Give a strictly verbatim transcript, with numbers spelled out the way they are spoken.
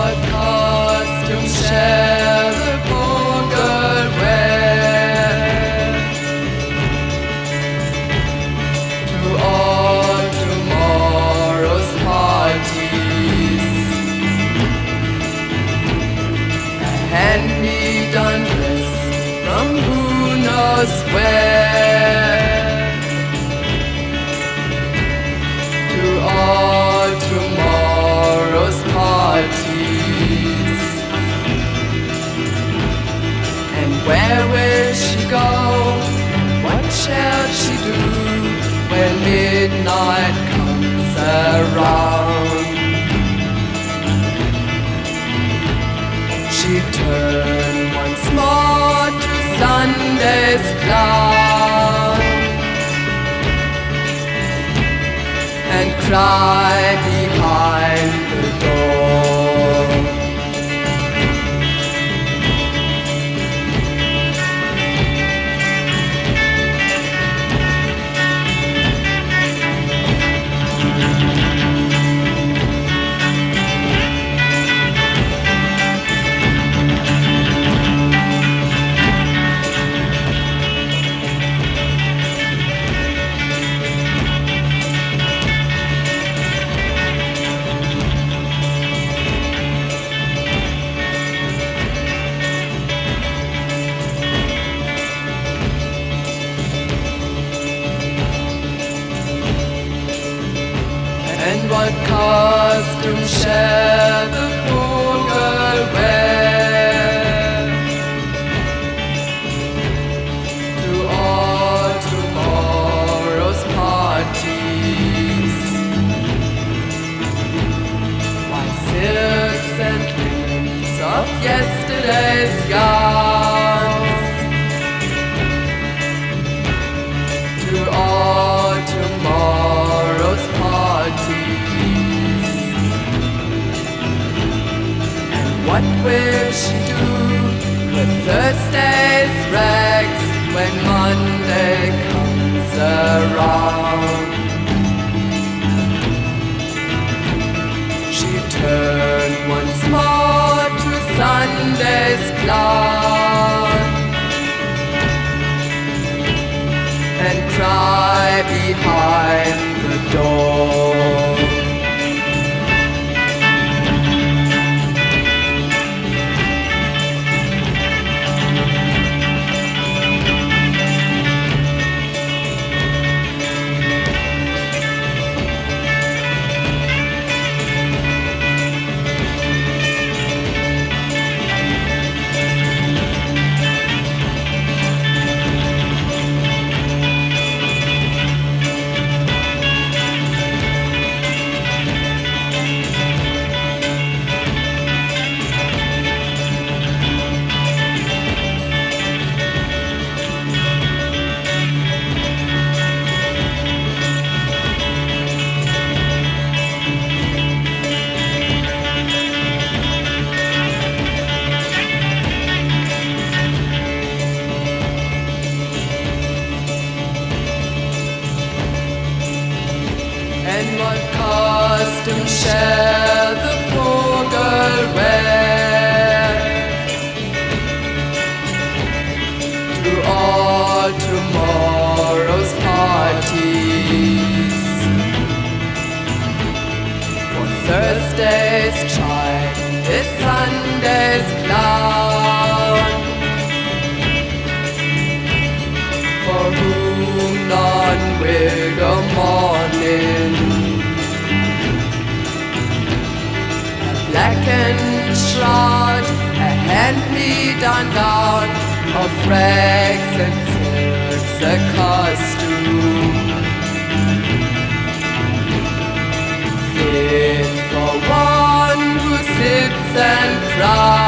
what costume shall the poor girl wear to all tomorrow's parties? A hand-me-down dress from who knows where to all tomorrow's parties. And where will she go? What shall she do when midnight comes around? She turned once more to Sunday's clown and cry behind the door. And what costume shall the poor girl wear to all tomorrow's parties? Why, silks and linens of yesterday's gowns to all tomorrow's parties. What will she do with Thursday's rags when Monday comes around? She turned once more to Sunday's clown and cry behind the door. And what costume shall the poor girl wear to all tomorrow's parties? For Thursday's child is Sunday's clown, for whom none will go mourning. A blackened shroud, a hand-me-down gown of rags and silks, a costume fit for one who sits and cries